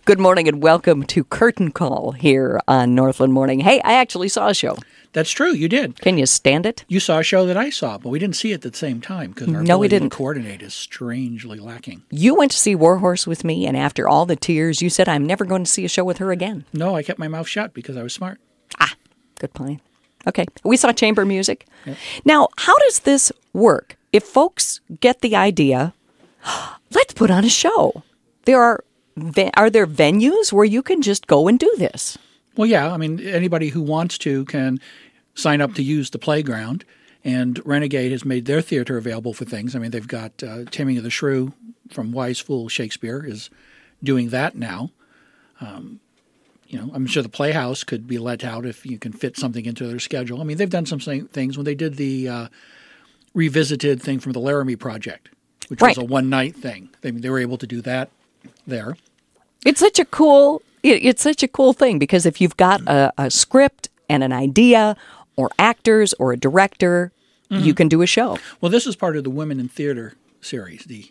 Good morning and welcome to Curtain Call here on Northland Morning. Hey, I actually saw a show. That's true. You did. Can you stand it? You saw a show that I saw, but we didn't see it at the same time because our No, we ability didn't. to coordinate is strangely lacking. You went to see Warhorse with me, and after all the tears, you said, I'm never going to see a show with her again. No, I kept my mouth shut because I was smart. Ah, good plan. Okay. We saw chamber music. Yep. Now, how does this work? If folks get the idea, let's put on a show. Are there venues where you can just go and do this? Well, yeah. I mean, anybody who wants to can sign up to use the playground, and Renegade has made their theater available for things. I mean, they've got Taming of the Shrew from Wise Fool Shakespeare is doing that now. I'm sure the Playhouse could be let out if you can fit something into their schedule. I mean, they've done some things when they did the revisited thing from the Laramie Project, which was a one-night thing. They were able to do that there. It's such a cool thing because if you've got a script and an idea or actors or a director, you can do a show. Well, this is part of the Women in Theater series, the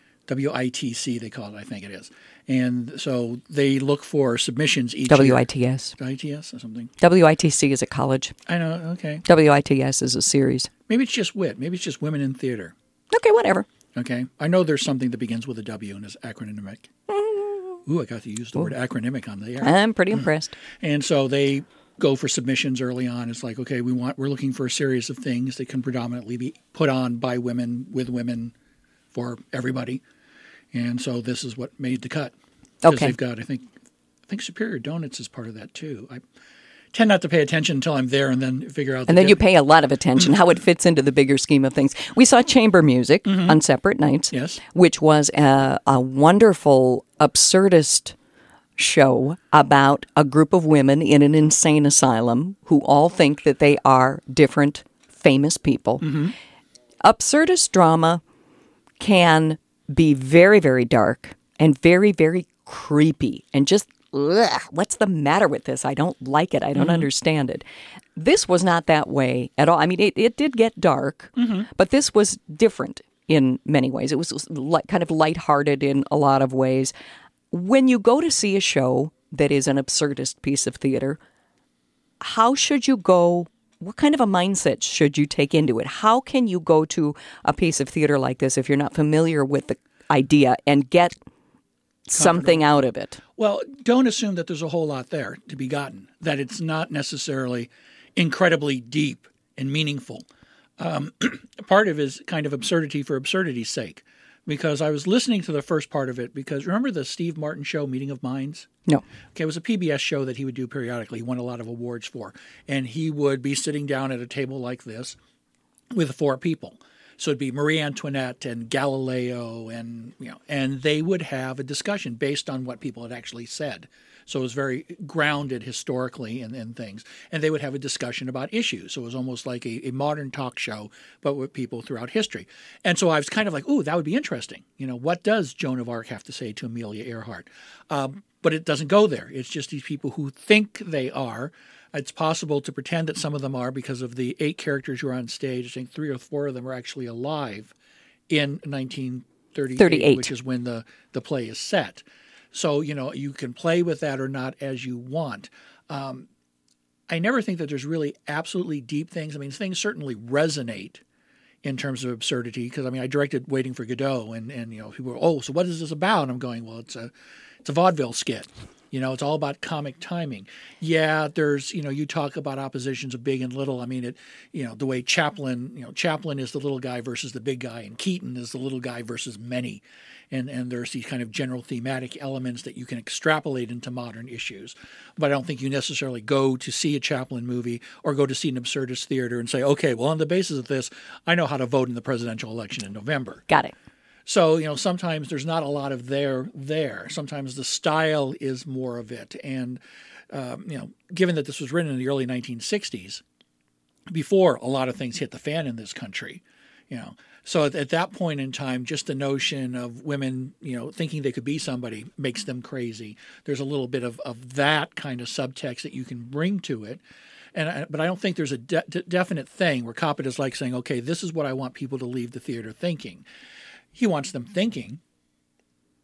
WITC they call it, I think it is. And so they look for submissions each year. WITS. WITS or something? WITC is a college. I know, okay. WITS is a series. Maybe it's just WIT. Maybe it's just Women in Theater. Okay, whatever. Okay. I know there's something that begins with a W and is acronymic. Ooh, I got to use the word acronymic on the air. I'm pretty impressed. And so they go for submissions early on. It's like, okay, we're looking for a series of things that can predominantly be put on by women, with women, for everybody. And so this is what made the cut. Because they've got, I think Superior Donuts is part of that too. I tend not to pay attention until I'm there and then figure out. And then you pay a lot of attention how it fits into the bigger scheme of things. We saw chamber music on separate nights, yes, which was a wonderful absurdist show about a group of women in an insane asylum who all think that they are different famous people. Absurdist drama can be very, very dark and very, very creepy and just, what's the matter with this? I don't like it. I don't understand it. This was not that way at all. I mean, it did get dark, but this was different in many ways. It was kind of lighthearted in a lot of ways. When you go to see a show that is an absurdist piece of theater, how should you go? What kind of a mindset should you take into it? How can you go to a piece of theater like this if you're not familiar with the idea and get something out of it? Well, don't assume that there's a whole lot there to be gotten, that it's not necessarily incredibly deep and meaningful. Part of it is kind of absurdity for absurdity's sake, because I was listening to the first part of it because remember the Steve Martin show, Meeting of Minds? No. Okay, it was a PBS show that he would do periodically. He won a lot of awards for. And he would be sitting down at a table like this with four people. So it'd be Marie Antoinette and Galileo and they would have a discussion based on what people had actually said. So it was very grounded historically in things. And they would have a discussion about issues. So it was almost like a modern talk show, but with people throughout history. And so I was kind of like, ooh, that would be interesting. What does Joan of Arc have to say to Amelia Earhart? But it doesn't go there. It's just these people who think they are. It's possible to pretend that some of them are because of the 8 characters who are on stage. I think 3 or 4 of them are actually alive in 1938, which is when the play is set. So, you can play with that or not as you want. I never think that there's really absolutely deep things. I mean, things certainly resonate in terms of absurdity because, I directed Waiting for Godot and people were, so what is this about? And I'm going, well, it's a vaudeville skit. It's all about comic timing. Yeah, there's, you talk about oppositions of big and little. I mean, the way Chaplin is the little guy versus the big guy, and Keaton is the little guy versus many. And there's these kind of general thematic elements that you can extrapolate into modern issues. But I don't think you necessarily go to see a Chaplin movie or go to see an absurdist theater and say, okay, well, on the basis of this, I know how to vote in the presidential election in November. Got it. So, sometimes there's not a lot of there. Sometimes the style is more of it. And, given that this was written in the early 1960s, before a lot of things hit the fan in this country, So at that point in time, just the notion of women, thinking they could be somebody makes them crazy. There's a little bit of that kind of subtext that you can bring to it. But I don't think there's a definite thing where Coppett is like saying, okay, this is what I want people to leave the theater thinking. He wants them thinking,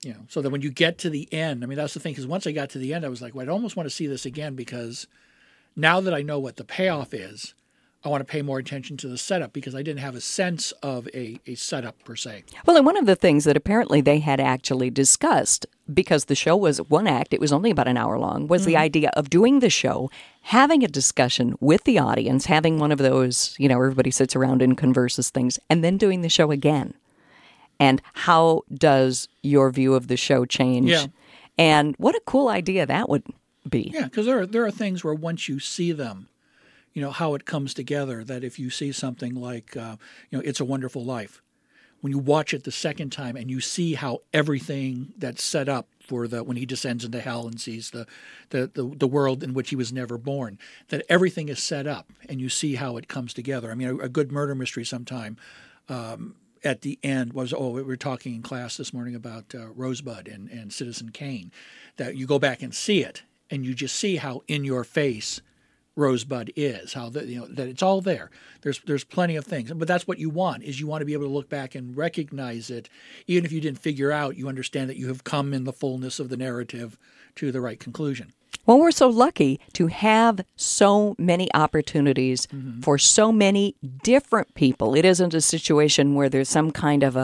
So that when you get to the end, I mean, that's the thing, because once I got to the end, I was like, well, I almost want to see this again, because now that I know what the payoff is, I want to pay more attention to the setup, because I didn't have a sense of a setup per se. Well, and one of the things that apparently they had actually discussed, because the show was one act, it was only about an hour long, was the idea of doing the show, having a discussion with the audience, having one of those, everybody sits around and converses things, and then doing the show again. And how does your view of the show change? Yeah. And what a cool idea that would be. Yeah, because there are things where once you see them, how it comes together, that if you see something like, It's a Wonderful Life, when you watch it the second time and you see how everything that's set up for when he descends into hell and sees the world in which he was never born, that everything is set up and you see how it comes together. I mean, a good murder mystery sometime at the end was, we were talking in class this morning about Rosebud and Citizen Kane, that you go back and see it and you just see how in your face Rosebud is, how that it's all there. There's plenty of things, but that's what you want, is you want to be able to look back and recognize it, even if you didn't figure out. You understand that you have come in the fullness of the narrative to the right conclusion. Well, we're so lucky to have so many opportunities for so many different people. It isn't a situation where there's some kind of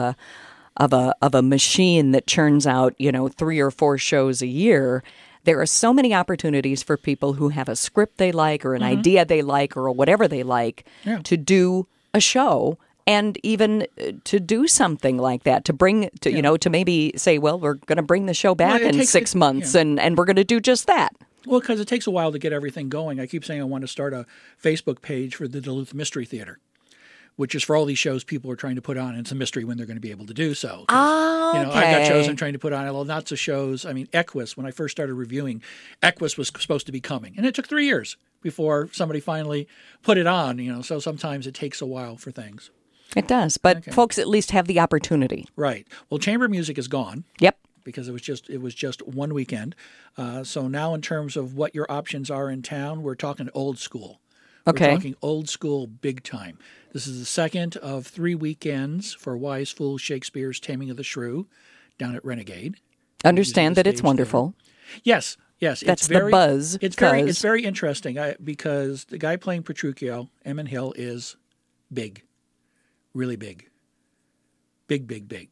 a machine that churns out 3 or 4 shows a year. There are so many opportunities for people who have a script they like, or an idea they like, or whatever they like, to do a show, and even to do something like that, to bring to maybe say, well, we're going to bring the show back in 6 months, and we're going to do just that. Well, because it takes a while to get everything going. I keep saying I want to start a Facebook page for the Duluth Mystery Theater, which is for all these shows people are trying to put on. And it's a mystery when they're going to be able to do so. Oh, okay. I've got shows I'm trying to put on. Lots of shows. I mean, Equus, when I first started reviewing, Equus was supposed to be coming. And it took 3 years before somebody finally put it on. So sometimes it takes a while for things. It does. But folks at least have the opportunity. Right. Well, chamber music is gone. Yep. Because it was just one weekend. So now in terms of what your options are in town, we're talking old school. Okay. We're talking old school big time. This is the second of 3 weekends for Wise Fool Shakespeare's Taming of the Shrew down at Renegade. Understand that it's wonderful. There. Yes. That's the buzz. It's very interesting because the guy playing Petruchio, Eamon Hill, is big, really big. Big.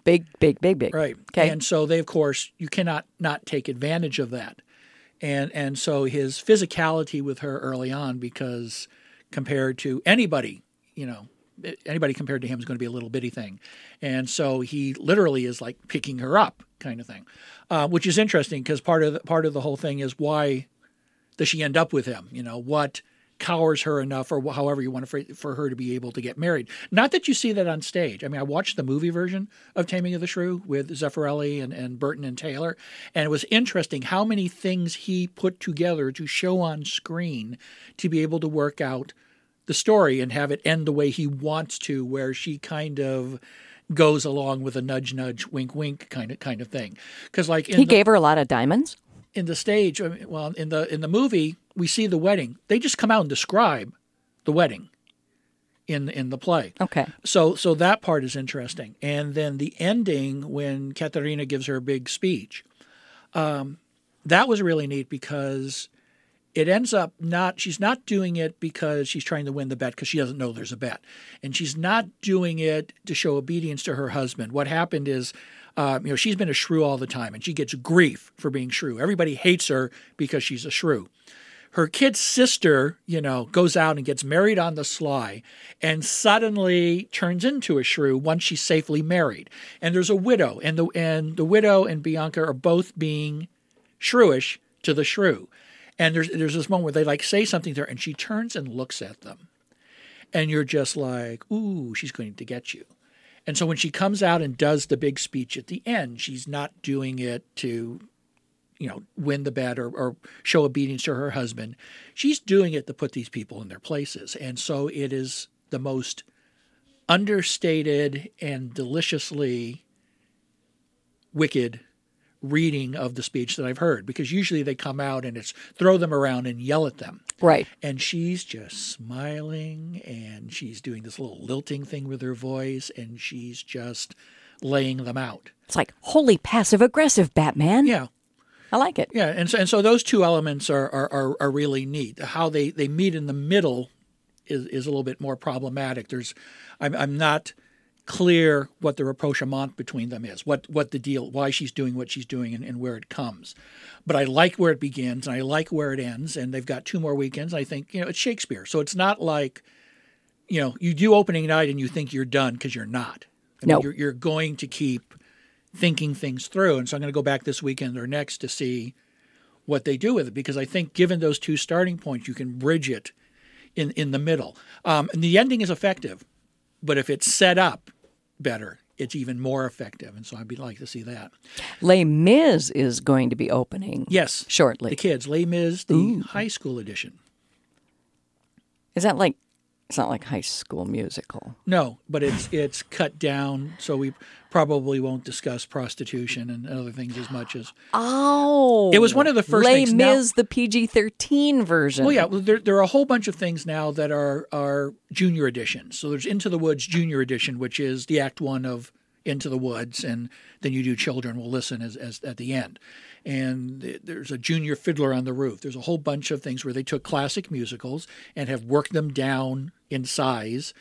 Big. Right. Okay. And so they, of course, you cannot not take advantage of that. And so his physicality with her early on, because compared to anybody compared to him is going to be a little bitty thing. And so he literally is like picking her up kind of thing, which is interesting because part of the whole thing is, why does she end up with him? What cowers her enough, or however you want for her to be able to get married. Not that you see that on stage. I mean, I watched the movie version of Taming of the Shrew with Zeffirelli and Burton and Taylor, and it was interesting how many things he put together to show on screen to be able to work out the story and have it end the way he wants to, where she kind of goes along with a nudge, wink, wink kind of thing. Because he gave her a lot of diamonds. In the stage, in the movie, we see the wedding. They just come out and describe the wedding in the play. Okay. So that part is interesting. And then the ending, when Caterina gives her big speech, that was really neat, because it ends up she's not doing it because she's trying to win the bet, because she doesn't know there's a bet. And she's not doing it to show obedience to her husband. What happened is, she's been a shrew all the time, and she gets grief for being shrew. Everybody hates her because she's a shrew. Her kid's sister, goes out and gets married on the sly, and suddenly turns into a shrew once she's safely married. And there's a widow, and the widow and Bianca are both being shrewish to the shrew. And there's this moment where they say something to her, and she turns and looks at them, and you're just like, ooh, she's going to get you. And so when she comes out and does the big speech at the end, she's not doing it to, win the bet or show obedience to her husband. She's doing it to put these people in their places. And so it is the most understated and deliciously wicked reading of the speech that I've heard, because usually they come out and it's throw them around and yell at them. Right. And she's just smiling, and she's doing this little lilting thing with her voice, and she's just laying them out. It's like, holy passive-aggressive, Batman. Yeah. I like it. Yeah, and so those two elements are really neat. How they meet in the middle is a little bit more problematic. I'm not clear what the rapprochement between them is, what the deal, why she's doing what she's doing, and where it comes. But I like where it begins, and I like where it ends, and they've got 2 more weekends. I think, it's Shakespeare, so it's not like, you do opening night and you think you're done, because you're not. No. You're going to keep thinking things through. And so I'm going to go back this weekend or next to see what they do with it, because I think given those 2 starting points, you can bridge it in the middle. And the ending is effective, but if it's set up better, it's even more effective. And so I'd like to see that. Les Mis is going to be opening shortly. The kids, Les Mis, the high school edition. Is that like, it's not like High School Musical? No, but it's cut down, so we probably won't discuss prostitution and other things as much as. Oh, it was one of the first Les things. Mis, the PG-13 version. Well, yeah, there are a whole bunch of things now that are junior editions. So there's Into the Woods Junior Edition, which is the Act 1 of Into the Woods, and then you do Children Will Listen as at the end. And there's a Junior Fiddler on the Roof. There's a whole bunch of things where they took classic musicals and have worked them down in size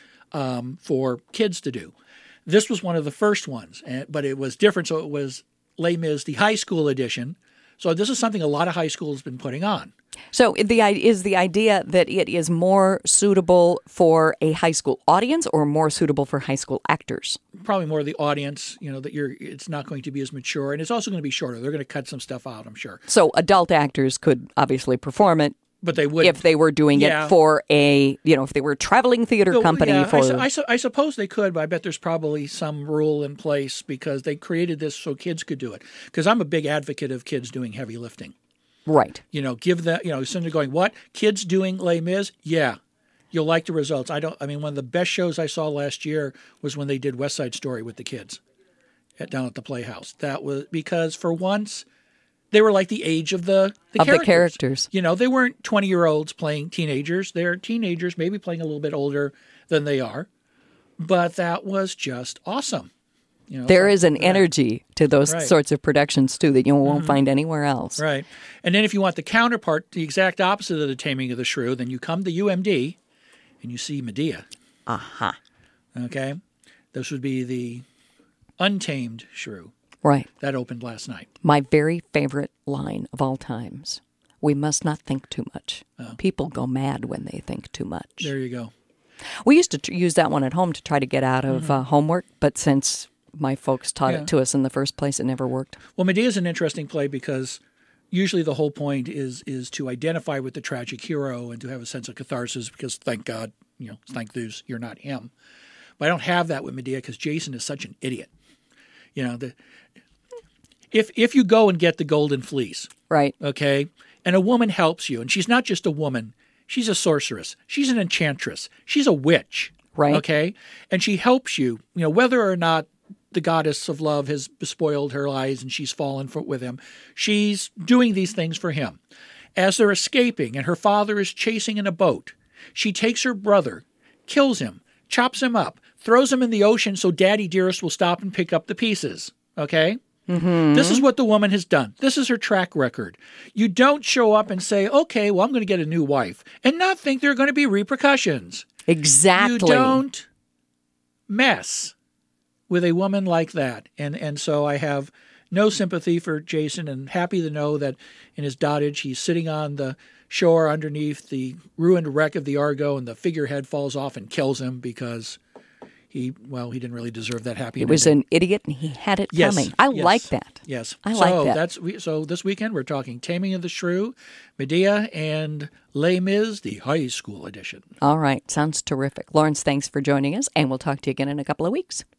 for kids to do. This was one of the first ones, but it was different. So it was Les Mis, the high school edition. So this is something a lot of high schools have been putting on. So is the idea that it is more suitable for a high school audience or more suitable for high school actors? Probably more the audience, that it's not going to be as mature, and it's also going to be shorter. They're going to cut some stuff out, I'm sure. So adult actors could obviously perform it, but they would if they were doing it for if they were a traveling theater company. I suppose they could, but I bet there's probably some rule in place because they created this so kids could do it. Because I'm a big advocate of kids doing heavy lifting. Right. Give that, instead of going, what? Kids doing Les Mis? Yeah. You'll like the results. One of the best shows I saw last year was when they did West Side Story with the kids down at the Playhouse. That was because for once they were like the age of the characters. They weren't 20-year-olds playing teenagers. They're teenagers, maybe playing a little bit older than they are. But that was just awesome. There is an energy to those sorts of productions, too, that you won't find anywhere else. Right. And then if you want the counterpart, the exact opposite of the Taming of the Shrew, then you come to UMD and you see Medea. Aha. Okay? This would be the Untamed Shrew. Right. That opened last night. My very favorite line of all times. We must not think too much. Oh. People go mad when they think too much. There you go. We used to use that one at home to try to get out of homework, but since my folks taught it to us in the first place, it never worked. Well, Medea is an interesting play because usually the whole point is to identify with the tragic hero and to have a sense of catharsis because thank God, thank Zeus, you're not him. But I don't have that with Medea because Jason is such an idiot. If you go and get the golden fleece, right? Okay, and a woman helps you, and she's not just a woman, she's a sorceress, she's an enchantress, she's a witch, right? Okay, and she helps you, whether or not the goddess of love has bespoiled her eyes and she's fallen with him. She's doing these things for him. As they're escaping and her father is chasing in a boat, she takes her brother, kills him, chops him up, throws him in the ocean so Daddy Dearest will stop and pick up the pieces. Okay? Mm-hmm. This is what the woman has done. This is her track record. You don't show up and say, okay, well, I'm going to get a new wife and not think there are going to be repercussions. Exactly. You don't mess with a woman like that. And so I have no sympathy for Jason and happy to know that in his dotage, he's sitting on the shore underneath the ruined wreck of the Argo and the figurehead falls off and kills him because he didn't really deserve that happy ending. He was an idiot and he had it coming. I like that. Yes. I like that. So this weekend we're talking Taming of the Shrew, Medea, and Les Mis, the high school edition. All right. Sounds terrific. Lawrence, thanks for joining us, and we'll talk to you again in a couple of weeks.